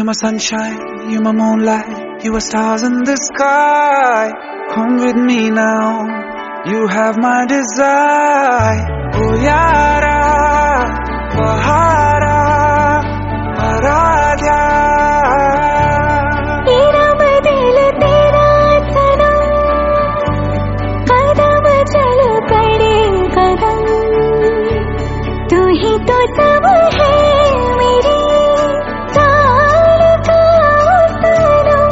my sunshine, you're my moonlight, you are stars in the sky. Come with me now, you have my desire. Oh yara, bahara, aradhya. तेरा बदल तेरा सनम, कदम चल पड़े कदम, तू ही तो सब है मेरी जान का सनम।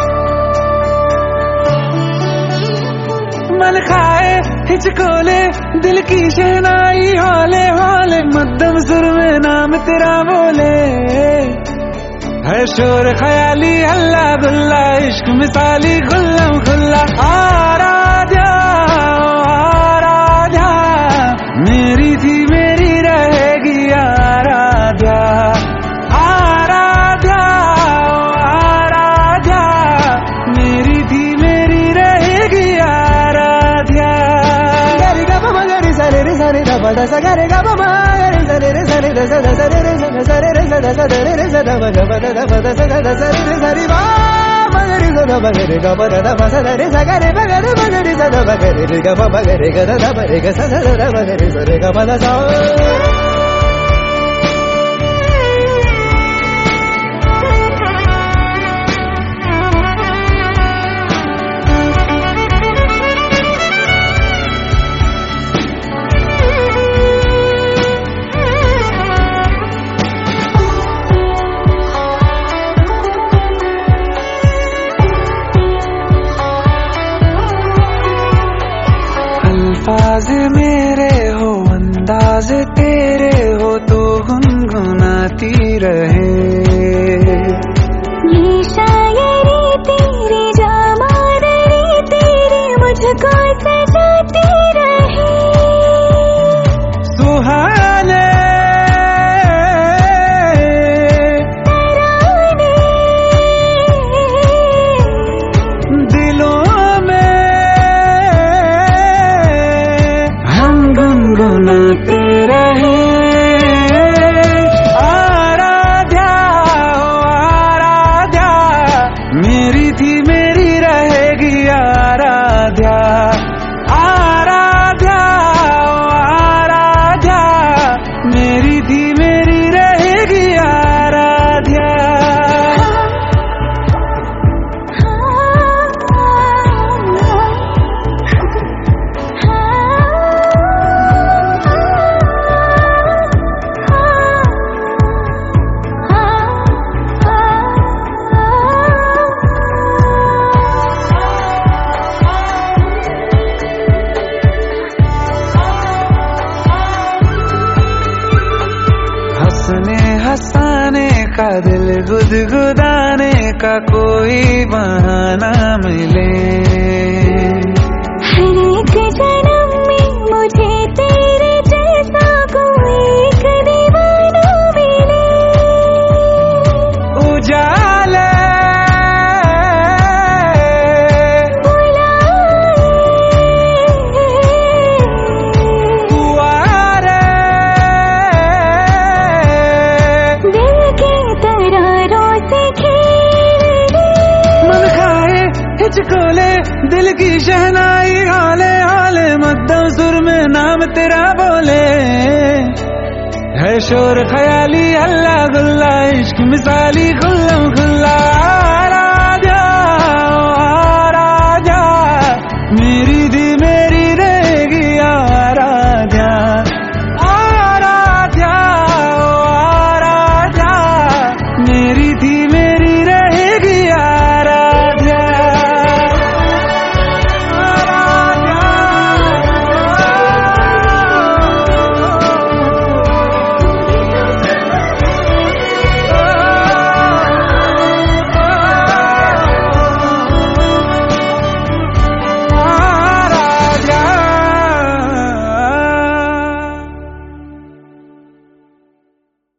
मन खाए हिचकोले दिल की शहनाई, हौले हौले मध्यम सुर में नाम तेरा बोले। है शोर ख्याली हल्ला गुल्ला, इश्क मिसाली खुल्लम खुल्ला। आराध्या आराध्या, मेरी थी मेरी रहेगी आराध्या। आराध्या आराध्या, मेरी थी मेरी रहेगी आराध्या। गरे गा पमा गरे सरे रे सरे दा पदा सा गरे गा पमा गरे सरे रे सरे दा सा दा सरे रे सा दा सरे रे सा दा सा दा रे सा दा पदा पदा दा पदा सा दा सरे रे सरे वा मगरे सा दा मगरे गा पदा दा सा दा रे सा गरे मगरे मगरे सा दा मगरे रे गा पमा गरे गा दा मगरे गा सा दा दा मगरे सरे गा पदा सा। अल्फाज मेरे हो अंदाज तेरे हो, तो गुनगुनाती रहे। ये शायरी तेरी जामादरी तेरी मुझको सजाती रहे। सुहाने तराने दिलों में हम गुनगुनाते रहे। आराध्या आराध्या, मेरी थी मेरी रहेगी आराध्या। आराध्या आराध्या, मेरी थी मेरी रहेगी आराध्या। हंसने हंसाने का दिल गुदगुदाने का कोई बहाना मिले। हर एक जन्म में मुझे तेरे जैसा कोई एक दीवाना मिले। उजाले पुआरे दिल की तरारों से खेले। मन खाए हिचकोले दिल की शहनाई, हौले हौले मध्यम सुर में नाम तेरा बोले। है शोर ख्याली हल्ला गुल्ला, इश्क मिसाली खुल्लम खुल्ला।